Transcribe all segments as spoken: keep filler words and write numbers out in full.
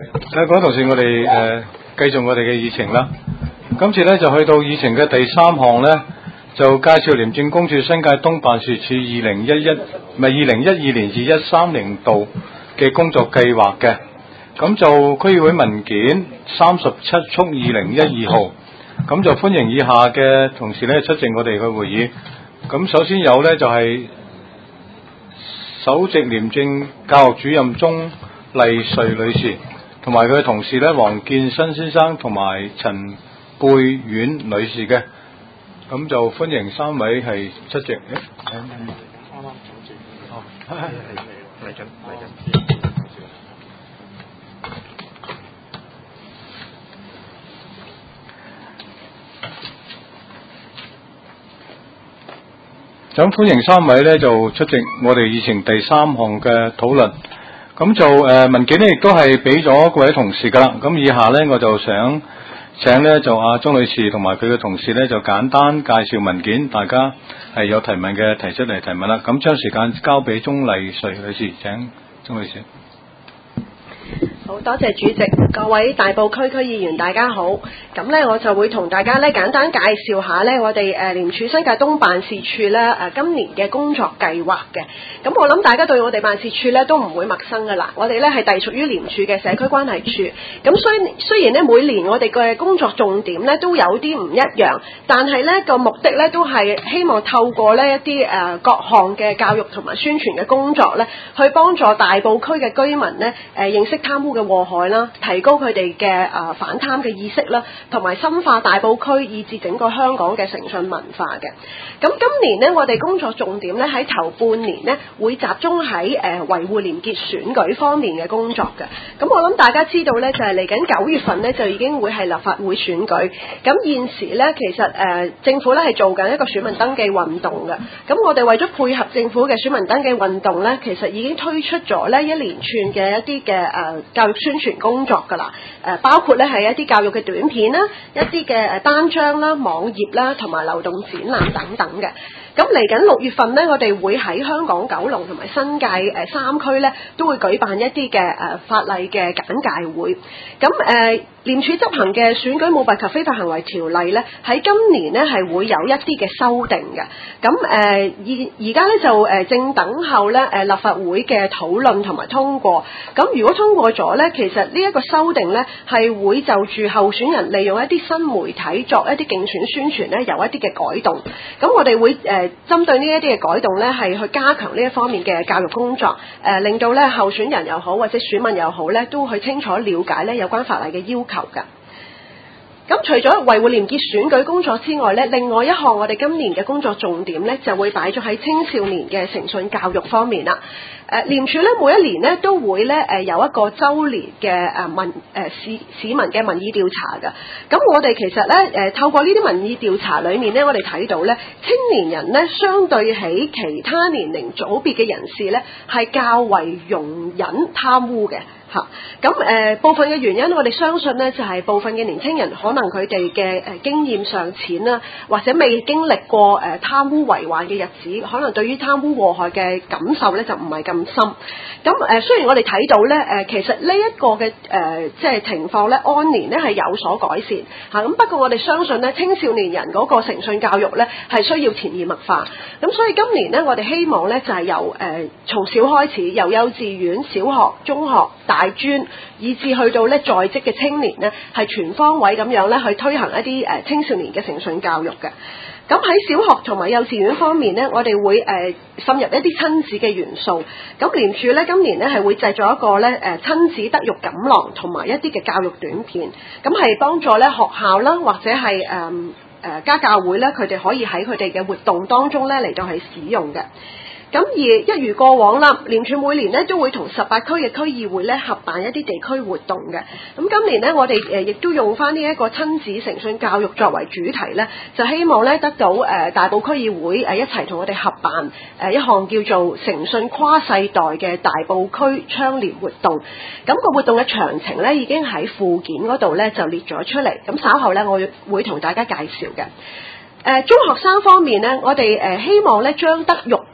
各位同事，我哋誒繼續我哋嘅議程啦。今次咧就去到議程嘅第三項咧，就介紹廉政公署新界東辦事處二零一一唔係二零一二年至一三年度嘅工作計劃嘅。咁就區議會文件三十七速二零一二號，咁就歡迎以下嘅同事咧出席我哋嘅會議。咁首先有咧就係、是、首席廉政教育主任鍾麗瑞女士，同埋佢嘅同事咧黃建新先生同埋陳貝婉女士嘅。咁就歡迎三位係出席。誒，啱啱組織。哦，係係嚟緊嚟緊。咁歡迎三位咧就出席我哋議程第三項嘅討論。咁就誒、呃、文件咧亦都係俾咗各位同事噶啦。咁以下咧我就想請咧就阿鍾女士同埋佢嘅同事咧就簡單介紹文件，大家係有提問嘅提出嚟提問啦。咁將時間交俾鍾麗瑞女士，請鍾女士。 好多謝主席，各位大埔區區議員大家好。咁呢，我就會同大家呢簡單介紹下呢我哋誒廉署新界東辦事處呢誒今年嘅工作計劃嘅。咁我諗大家對我哋辦事處呢都唔會陌生噶啦。我哋呢係隸屬於廉署嘅社區關係處。咁雖雖然呢每年我哋嘅工作重點呢都有啲唔一樣，但係呢個目的呢都係希望透過呢一啲誒各項嘅教育同埋宣傳嘅工作呢，去幫助大埔區嘅居民呢誒認識貪污嘅禍害啦，提高佢哋嘅誒反貪嘅意識啦，同埋深化大埔區以至整個香港嘅誠信文化嘅。咁今年呢，我哋工作重點咧喺頭半年呢，會集中喺誒維護廉潔選舉方面嘅工作嘅。咁我諗大家知道呢，就係嚟緊九月份呢，就已經會係立法會選舉。咁現時呢，其實誒、呃、政府咧係做緊一個選民登記運動嘅。咁我哋為咗配合政府嘅選民登記運動呢，其實已經推出咗呢一連串嘅一啲嘅誒教育宣傳工作㗎啦，誒包括咧係一啲教育嘅短片啦，一啲嘅誒單張啦、網頁啦，同埋流動展覽等等嘅。咁嚟緊六月份呢，我哋會喺香港九龍同埋新界誒三區呢，都會舉辦一啲嘅誒法例嘅簡介會。咁誒廉署執行嘅選舉舞弊及非法行為條例呢，喺今年呢係會有一啲嘅修訂嘅。咁誒而而家呢，就誒正等候呢誒立法會嘅討論同埋通過。咁如果通過咗呢，其實呢一個修訂呢，係會就住候選人利用一啲新媒體作一啲競選宣傳呢，有一啲嘅改動。咁我哋會誒針對呢一啲嘅改動呢，係去加強呢一方面嘅教育工作，誒令到呢候選人又好或者選民又好呢，都去清楚了解呢有關法例嘅要求㗎。咁除咗維護廉潔選舉工作之外呢，另外一項我哋今年嘅工作重點呢，就會擺咗喺青少年嘅誠信教育方面啦。誒廉署咧每一年咧都會咧誒有一個週年嘅誒民誒市市民嘅民意調查嘅。咁我哋其實咧誒透過呢啲民意調查裏面咧，我哋睇到咧青年人咧相對起其他年齡組別嘅人士咧係較為容忍貪污嘅。嚇，咁誒部分嘅原因，我哋相信呢就係、是、部分嘅年輕人可能佢哋嘅誒經驗尚淺啦，或者未經歷過誒、呃、貪污為患嘅日子，可能對於貪污禍害嘅感受咧就唔係咁深。咁誒、呃、雖然我哋睇到咧誒、呃，其實呢一個嘅誒即係情況咧，按年咧係有所改善嚇。咁、啊、不過我哋相信咧，青少年人嗰個誠信教育咧係需要潛移默化。咁所以今年咧，我哋希望咧就係、是、由誒從、呃、小開始，由幼稚園、小學、中學、大專，以至去到咧在職嘅青年咧，係全方位咁樣咧去推行一啲誒青少年嘅誠信教育嘅。咁喺小學同埋幼稚園方面呢，我哋會誒、呃、滲入一啲親子嘅元素。咁廉署咧今年咧係會製作一個咧誒親子德育錦囊同埋一啲嘅教育短片，咁係幫助咧學校啦或者係誒誒家教會咧，佢哋可以喺佢哋嘅活動當中咧嚟到係使用嘅。咁而一如過往啦，廉署每年咧都會同十八區嘅區議會咧合辦一啲地區活動嘅。咁今年咧，我哋誒亦都用翻呢一個親子誠信教育作為主題咧，就希望咧得到誒、呃、大埔區議會誒一齊同我哋合辦誒、呃、一項叫做誠信跨世代嘅大埔區倡廉活動。咁、那個活動嘅詳情咧已經喺附件嗰度咧就列咗出嚟。咁稍後咧我會同大家介紹嘅。誒、呃、中學生方面呢，我哋誒、呃、希望咧將德育嘅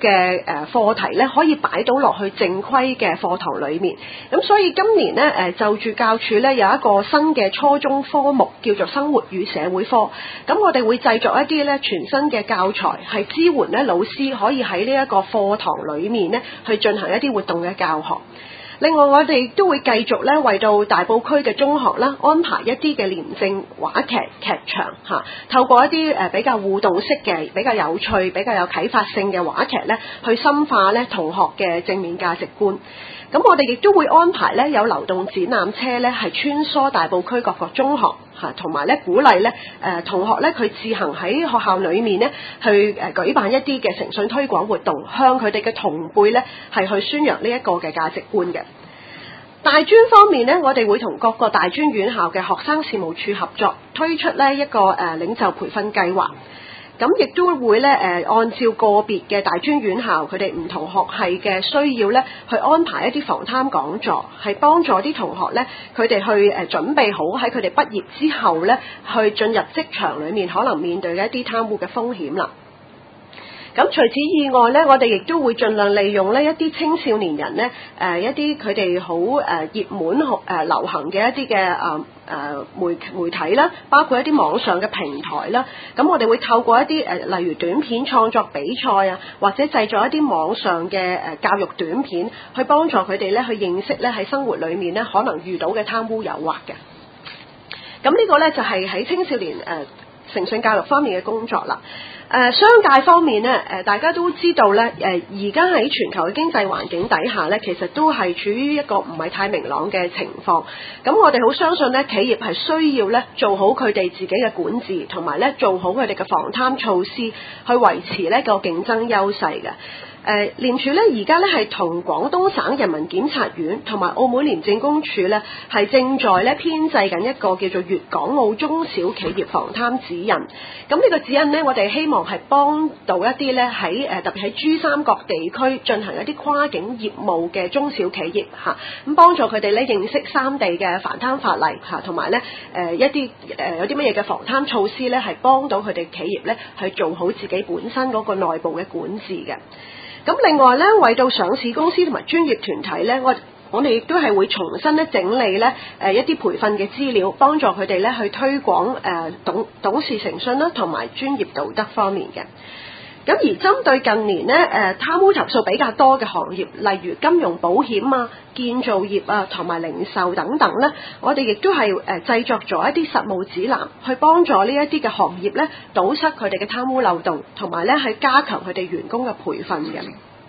嘅誒課題咧，可以擺到落去正規嘅課堂裡面。咁所以今年咧誒就住教署咧有一個新嘅初中科目叫做生活與社會科。咁我哋會製作一啲咧全新嘅教材，係支援咧老師可以喺呢一個課堂裡面咧去進行一啲活動嘅教學。另外，我哋都會繼續咧為到大埔區嘅中學啦安排一啲嘅廉政話劇劇場嚇，透過一啲誒比較互動式嘅、比較有趣、比較有啟發性嘅話劇咧，去深化咧同學嘅正面價值觀。咁我哋亦都會安排咧有流動展覽車咧係穿梭大埔區各個中學嚇，同埋咧鼓勵咧誒同學咧佢自行喺學校裡面咧去誒舉辦一啲嘅誠信推廣活動，向佢哋嘅同輩咧係去宣揚呢一個嘅價值觀嘅。大專方面呢，我哋會同各個大專院校嘅學生事務處合作，推出呢一個誒、呃、領袖培訓計劃。咁亦都會咧誒、呃、按照個別嘅大專院校佢哋唔同學系嘅需要咧，去安排一啲防貪講座，係幫助啲同學咧佢哋去誒、呃、準備好喺佢哋畢業之後咧，去進入職場裡面可能面對嘅一啲貪污嘅風險啦。咁除此以外咧，我哋亦都會盡量利用呢一啲青少年人咧，誒、呃、一啲佢哋好誒熱門誒、呃、流行嘅一啲嘅誒誒媒媒體啦，包括一啲網上嘅平台啦。咁我哋會透過一啲誒、呃、例如短片創作比賽啊，或者製作一啲網上嘅誒、呃、教育短片，去幫助佢哋咧去認識咧喺生活裡面咧可能遇到嘅貪污誘惑嘅。咁呢個咧就係、是、喺青少年誒、呃、誠信教育方面嘅工作啦。誒、呃、商界方面咧，誒、呃、大家都知道咧，誒而家喺全球嘅經濟環境底下咧，其實都係處於一個唔係太明朗嘅情況。咁我哋好相信咧，企業係需要咧做好佢哋自己嘅管治，同埋咧做好佢哋嘅防貪措施，去維持呢個競爭優勢嘅。誒廉署咧而家咧係同廣東省人民檢察院同埋澳門廉政公署咧係正在咧編製緊一個叫做粵港澳中小企業防貪指引。咁呢個指引咧，我哋希望係幫到一啲咧喺誒特別喺珠三角地區進行一啲跨境業務嘅中小企業嚇，咁幫助佢哋咧認識三地嘅反貪法例嚇，同埋咧誒一啲誒有啲乜嘢嘅防貪措施咧，係幫到佢哋企業咧去做好自己本身嗰個內部嘅管治嘅。咁另外咧，為到上市公司同埋專業團體咧，我我哋亦都係會重新咧整理咧誒一啲培訓嘅資料，幫助佢哋咧去推廣誒董董事誠信啦，同埋專業道德方面嘅。咁而針對近年咧誒貪污投訴比較多嘅行業，例如金融保險啊、建造業啊同埋零售等等咧，我哋亦都係誒製作咗一啲實務指南，去幫助呢一啲嘅行業咧堵塞佢哋嘅貪污漏洞，同埋咧去加強佢哋員工嘅培訓嘅。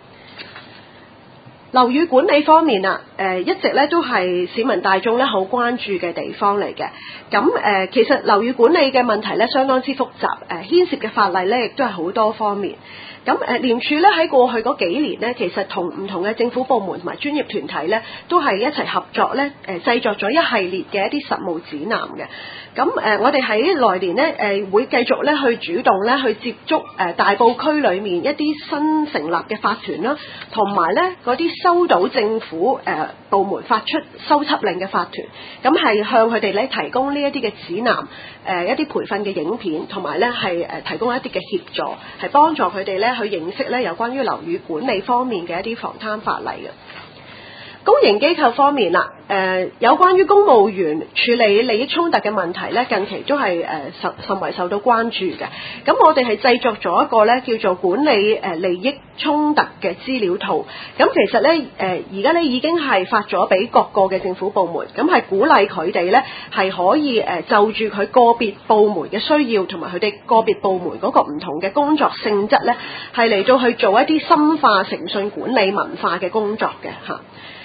樓宇管理方面啊，誒、呃、一直咧都係市民大眾咧好關注嘅地方嚟嘅。咁誒、呃、其實樓宇管理嘅問題咧相當之複雜，誒、呃、牽涉嘅法例咧亦都係好多方面。咁誒廉署咧喺過去嗰幾年咧，其實同唔同嘅政府部門同埋專業團體咧，都係一齊合作咧，誒、呃、製作咗一系列嘅一啲實務指南嘅。咁誒、呃、我哋喺來年咧誒、呃、會繼續咧去主動咧去接觸誒、呃、大埔區裡面一啲新成立嘅法團啦，同埋咧嗰啲收到政府誒、呃、部門發出修葺令嘅法團，咁係向佢哋咧提供呢一啲嘅指南，誒、呃、一啲培訓嘅影片，同埋咧係誒提供一啲嘅協助，係幫助佢哋咧去認識咧有關於樓宇管理方面嘅一啲防貪法例嘅。公營機構方面啦，誒、呃、有關於公務員處理利益衝突嘅問題咧，近期都係誒甚甚為受到關注嘅。咁我哋係製作咗一個咧叫做管理誒利益衝突嘅資料套。咁其實咧誒而家咧已經係發咗俾各個嘅政府部門，咁係鼓勵佢哋咧係可以誒就住佢個別部門嘅需要，同埋佢哋個別部門嗰個唔同嘅工作性質咧，係嚟到去做一啲深化誠信管理文化嘅工作嘅嚇。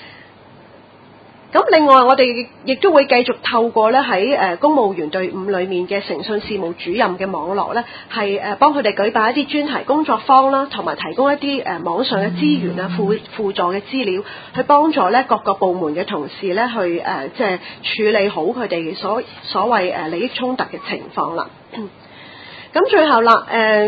咁另外，我哋亦都會繼續透過咧喺誒公務員隊伍裏面嘅誠信事務主任嘅網絡咧，係誒幫佢哋舉辦一啲專題工作坊啦，同埋提供一啲誒網上嘅資源啊、輔輔助嘅資料，去幫助咧各個部門嘅同事咧去誒即係處理好佢哋所所謂誒利益衝突嘅情況啦。咁最後啦，誒、呃。誒、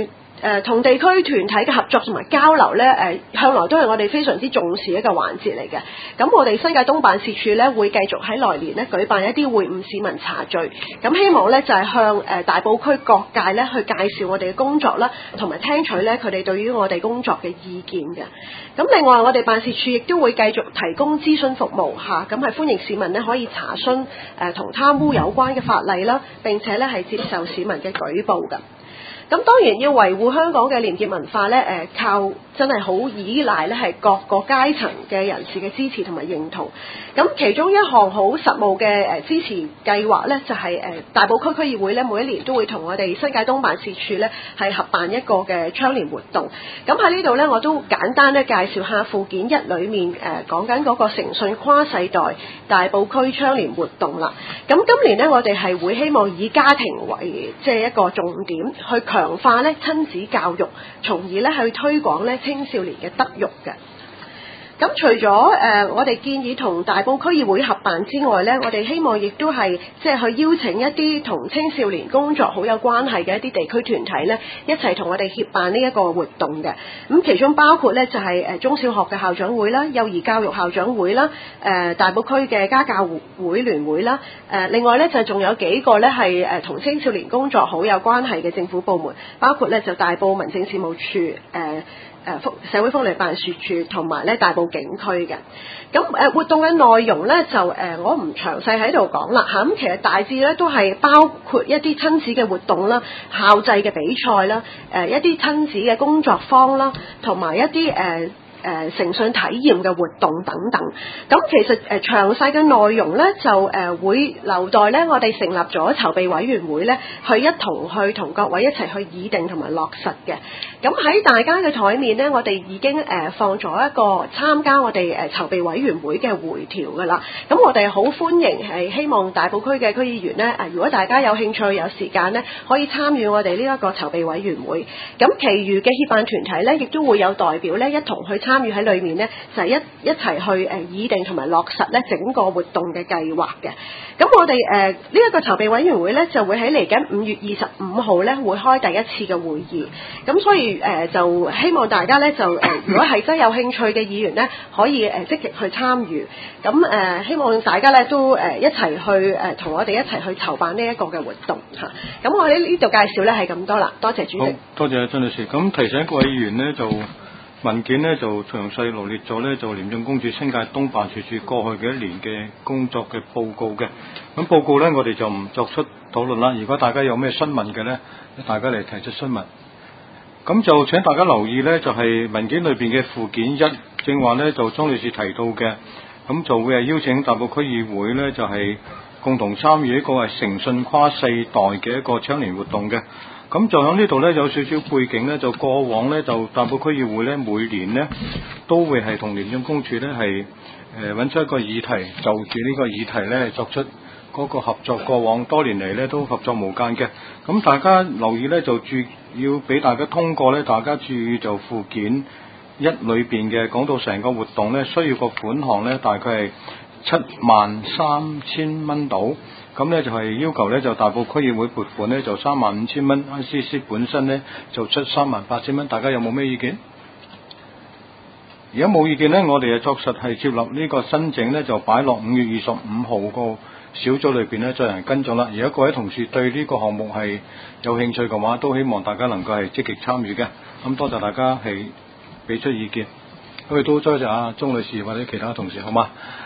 誒同地區團體嘅合作同埋交流咧，誒、呃、向來都係我哋非常之重視一個環節嚟嘅。咁我哋新界東辦事處咧會繼續喺來年咧舉辦一啲會晤市民茶聚，咁希望咧就係、是、向誒、呃、大埔區各界咧去介紹我哋嘅工作啦，同埋聽取咧佢哋對於我哋工作嘅意見嘅。咁另外我哋辦事處亦都會繼續提供諮詢服務嚇，咁係歡迎市民咧可以查詢誒同貪污有關嘅法例啦，並且咧係接受市民嘅舉報㗎。咁當然要維護香港嘅廉潔文化咧，誒、呃、靠真係好依賴咧係各個階層嘅人士嘅支持同埋認同。咁其中一項好實務嘅誒、呃、支持計劃咧，就係、是、誒、呃、大埔區區議會咧每一年都會同我哋新界東辦事處咧係合辦一個嘅窗簾活動。咁喺呢度咧，我都簡單咧介紹下附件一裏面誒、呃、講緊嗰個誠信跨世代大埔區窗簾活動啦。咁今年咧，我哋係會希望以家庭為即係一個重點去強化咧親子教育，從而咧去推廣咧青少年嘅德育嘅。咁除咗誒、呃，我哋建議同大埔區議會合辦之外咧，我哋希望亦都係即係去邀請一啲同青少年工作好有關係嘅一啲地區團體咧，一齊同我哋協辦呢一個活動嘅。咁其中包括咧就係、是、誒中小學嘅校長會啦、幼兒教育校長會啦、誒、呃、大埔區嘅家教會聯會啦。誒、呃、另外咧就仲有幾個咧係誒同青少年工作好有關係嘅政府部門，包括咧就大埔民政事務處誒。呃誒福社會福利辦事處同埋咧大埔警區嘅。咁誒活動嘅內容咧就誒我唔詳細喺度講啦嚇，咁其實大致咧都係包括一啲親子嘅活動啦、校際嘅比賽啦、誒一啲親子嘅工作坊啦，同埋一啲誒誒誠信體驗嘅活動等等。咁其實誒詳細嘅內容咧就誒會留待咧我哋成立咗籌備委員會咧去一同去同各位一齊去擬定同埋落實嘅。咁喺大家嘅台面咧，我哋已經誒放咗一個參加我哋誒籌備委員會嘅回條㗎啦。咁我哋好歡迎係希望大埔區嘅區議員咧，誒如果大家有興趣有時間咧，可以參與我哋呢一個籌備委員會。咁其餘嘅協辦團體咧，亦都會有代表咧一同去參與喺裏面咧，就係、是、一一齊去誒擬定同埋落實咧整個活動嘅計劃嘅。咁我哋誒呢一個籌備委員會咧，就會喺嚟緊五月二十五號咧會開第一次嘅會議。咁所以誒、呃、就希望大家咧就誒、呃，如果係真有興趣嘅議員咧，可以誒、呃、積極去參與。咁誒、呃、希望大家咧都誒、呃、一齊去誒同、呃、我哋一齊去籌辦呢一個嘅活動嚇。咁、啊、我哋呢度介紹咧係咁多啦，多謝主席。 好，多謝曾女士。咁提醒各位議員呢，就文件呢就詳細羅列咗呢，就廉政公署新界東辦事處過去嘅一年嘅工作嘅報告嘅。咁報告呢，我哋就唔作出討論啦。如果大家有咩詢問嘅呢，大家嚟提出詢問。咁就請大家留意呢，就係、是、文件裏邊嘅附件一，正話呢，就莊女士提到嘅，咁就會係邀請大埔區議會呢，就係、是、共同參與一個係誠信跨世代嘅一個窗簾活動嘅。咁就喺呢度呢，有少少背景呢，就過往呢，就大埔區議會呢，每年呢都會係同廉政公署呢係誒揾出一個議題，就住呢個議題呢作出嗰個合作。過往多年嚟呢都合作無間嘅。咁大家留意呢，就注要俾大家通過呢，大家注意就附件一裏邊嘅講到成個活動呢，需要個款項呢，大概係七萬三千蚊到。咁呢就係要求呢，就大埔區議會撥款呢，就三萬五千蚊 ，I C C 本身呢，就出三萬八千蚊。大家有冇咩意見？如果冇意見呢，我哋就作實係接納呢個申請呢，就擺落五月二十五號個小組裏邊呢，進行跟進啦。如果各位同事對呢個項目係有興趣嘅話，都希望大家能夠係積極參與嘅。咁多謝大家係俾出意見，咁亦都多謝阿鍾女士或者其他同事，好嗎？